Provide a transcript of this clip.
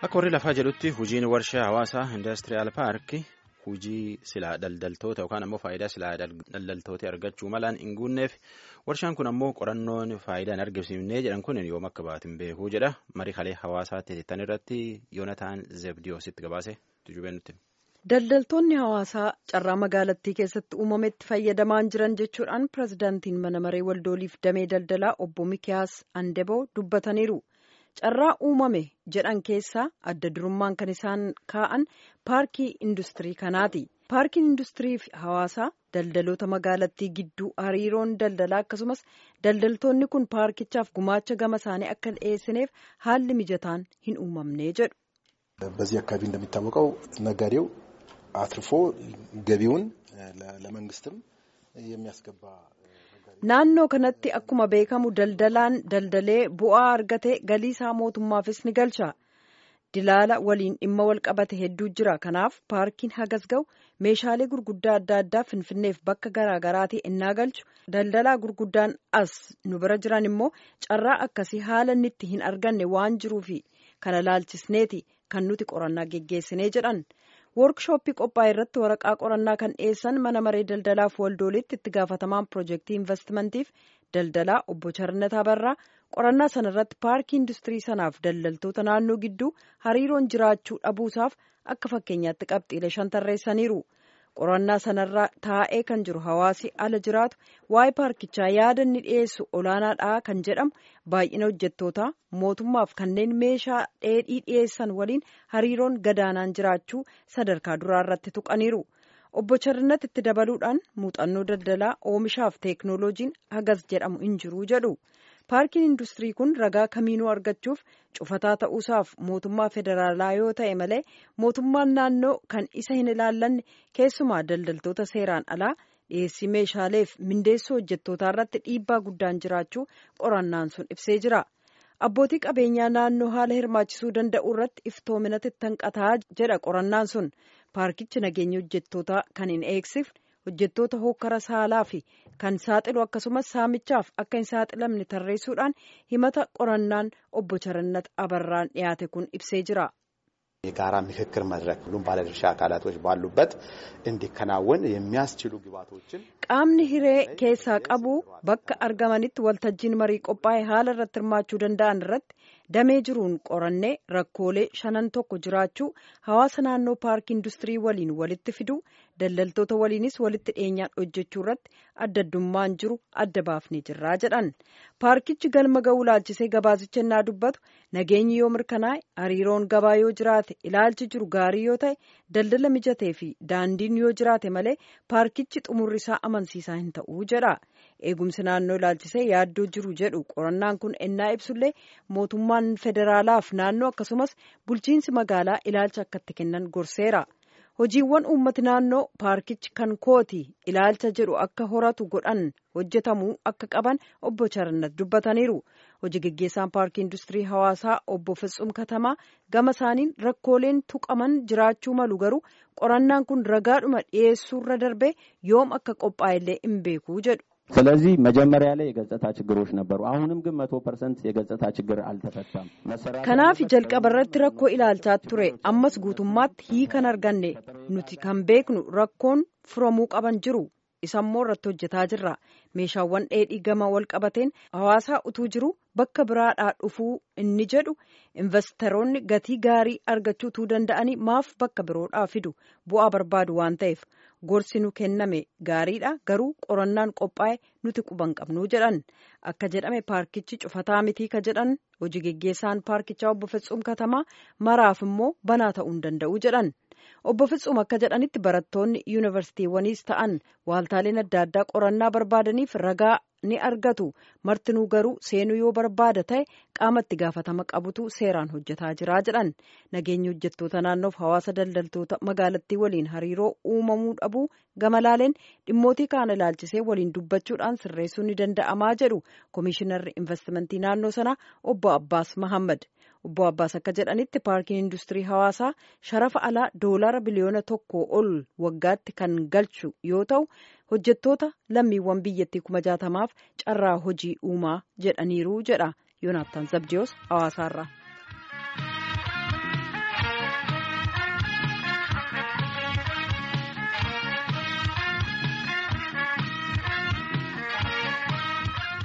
Akka warri lafaa jedhutti hojiin warshaa hawaasaa Indastiriyaal Paarkii hojii silaa daldaltoota yookaan ammoo faayidaa silaa daldaltoota argachuu malaan hin guunneef warshaan kun ammoo qorannoon faayidaa hin argamsiifnee jedhan kun yoom akka baatin beekuu jedha marii kalee hawaasaatti tan irratti Yoonataan Zebdiyoositti gabaase tujubee nutti. Daldaltoonni hawaasaa carraa magaalattii keessatti uumametti fayyadamaan jiran jechuudhaan pirezidaantiin mana maree waldooliif damee daldalaa obbo Mikiyaas Andeboo dubbataniiru. Carraa uumame jedhan keessaa adda durummaan kan isaan kaa'an paarkii industirii kanaati. Paarkiin industirii fi hawaasaa daldaloota magaalattii gidduu hariiroon daldalaa akkasumas daldaltoonni kun paarkichaaf gumaacha gama isaanii akka dhiyeessineef haalli mijataan hin uumamne jedhu. በዚህ አካባቢ እንደሚታወቀው ነጋዴው አትርፎ ገቢውን ለመንግስትም የሚያስገባ naannoo kanatti akkuma beekamu daldalaan daldalee bu'aa argate galii isaa mootummaafis ni galcha. Dilaala waliin dhimma wal qabate hedduu jira. Kanaaf paarkiin hagas ga'u meeshaalee gurguddaa adda addaa finfinneef bakka garaagaraatii innaa galchu daldalaa gurguddaan as nu bira jiran immoo carraa akkasii haala inni itti hin arganne waan jiruufi kana laalchisneeti kan nuti qorannaa geggeessinee jedhan. Workshooppii qophaa'e irratti waraqaa qorannaa kan dhiyeessan mana maree daldalaaf waldoolitti itti gaafatamaan piroojeektii investimentiif daldalaa obbo Charnataa Barraa qorannaa sana irratti paarkii industirii sanaaf daldaltoota naannoo gidduu hariiroon jiraachuu dhabuusaaf akka fakkeenyaatti qabxiilee 5 tarreessaniiru. Qorannaa sanarraa taa'ee kan jiru hawaasi ala jiraatu waa'ee paarkichaa yaada inni dhiyeessu olaanaadha kan jedhamu baay'ina hojjettootaa mootummaaf kanneen meeshaa dheedhii dhiyeessan waliin hariiroon gadaanaan jiraachuu sadarkaa duraa irratti tuqaniiru. Obbo Charnat itti dabaluudhaan muuxannoo daldalaa oomishaaf teeknooloojiin hagas jedhamu hin jiru jedhu. Paarkiin industirii kun ragaa kamiinuu argachuuf cufataa ta'uusaaf mootummaa federaalaa yoo ta'e malee mootummaan naannoo kan isa hin ilaallanne keessumaa daldaltoota seeraan alaa dhiyeessii meeshaaleef mindeessoo hojjettootaa irratti dhiibbaa guddaan jiraachuu qorannaan sun ibsee jira. Abbootii qabeenyaa naannoo haala hirmaachisuu danda'u irratti iftoominatti tanqataa jedha qorannaan sun. Paarkichi nageenya hojjettootaa kan hin eegsifne hojjettoota hokkara saalaa fi kan saaxilu akkasumas saamichaaf akka hin saaxilamne tarreessuudhaan himata qorannaan obbo Charannat Abarraan dhiyaate kun ibsee jira. የጋራ ምክክር መድረክ ሁሉም ባለድርሻ አካላቶች ባሉበት እንዲከናወን የሚያስችሉ ግብዓቶችን qaamni hiree keessaa qabu bakka argamanitti waltajjiin marii qophaa'e haala irratti hirmaachuu danda'an irratti damee jiruun qorannee rakkoolee 5 jiraachuu hawaasa naannoo paarkii industirii waliin walitti fiduu daldaltoota waliinis walitti dhiyeenyaan hojjechuu irratti adda addummaan jiru adda baafnee jirraa jedhan. Paarkichi galma ga'uu laalchisee gabaasicha innaa dubbatu nageenyi yoo mirkanaa'e hariiroon gabaa yoo jiraate ilaalchi jiru gaarii yoo ta'e daldala mijatee fi daandiin yoo jiraate malee paarkichi xumurri isaa amansiisaa hin ta'uu jedha. Eegumsi naannoo ilaalchisee yaaddoo jiru jedhu qorannaan kun ennaa ibsullee mootummaan federaalaaf naannoo akkasumas bulchiinsi magaalaa ilaalcha akka itti kennan gorseera. Hojiiwwan uummati naannoo paarkichi kan kooti ilaalcha jedhu akka horatu godhan hojjetamuu akka qaban obbo Charannat dubbataniiru. Hojii geggeessaan paarkii industirii hawaasaa obbo Fitsum Katamaa gama isaaniin rakkooleen tuqaman jiraachuu malu garuu qorannaan kun ragaadhuma dhiyeessuurra darbee yoom akka qophaa'ellee hin beeku jedhu. ስለዚህ መጀመሪያ ላይ የገጽታ ችግሮች ነበሩ አሁንም ግን 100% የገጽታ ችግር አልተፈታም kanaaf jalqaba irratti rakkoo ilaalchaa ture ammas guutummaatti hiikan arganne nuti kan beeknu rakkoon furamuu qaban jiru isammoo irratti hojjetaa jirra. Meeshaawwan dheedhii gama wal qabateen hawaasaa utuu jiru bakka biraadhaa dhufuu inni jedhu investoroonni gatii gaarii argachuu utuu danda'anii maaf bakka biroodhaa fidu bu'aa barbaadu waan ta'eef gorsi nu kenname gaariidha garuu qorannaan qophaa'e nuti quban qabnuu jedhan. Akka jedhame paarkichi cufataa mitii ka jedhan hojii geggeessaan paarkichaa obbo Fitsum Katamaa maraaf immoo banaa ta'uu hin danda'u jedhan. Obbo Fitsum akka jedhanitti barattoonni yuunivarsiitiiwwaniis ta'an waaltaaleen adda addaa qorannaa barbaadaniif ragaa ni argatu. Martinuu garuu seenuu yoo barbaada ta'e qaama itti gaafatama qabutu seeraan hojjetaa jira jedhan. Nageenyi hojjettoota naannoof hawaasa daldaltoota magaalattii waliin hariiroo uumamuu dhabuu gama laaleen dhimmootii kaan ilaalchisee waliin dubbachuudhaan sirreessuun ni danda'amaa jedhu Komishinarri Investimentii naannoo sanaa obbo Abbaas Mahammad. Obbo Abbaas akka jedhanitti paarkiin industirii hawaasaa sharafa alaa $1 biliyoona ol waggaatti kan galchu yoo ta'u hojjettoota lammiiwwan biyyattii 60,000f carraa hojii uumaa jedhaniiru jedha Yoonataan Zabdiyoos hawaasaarraa.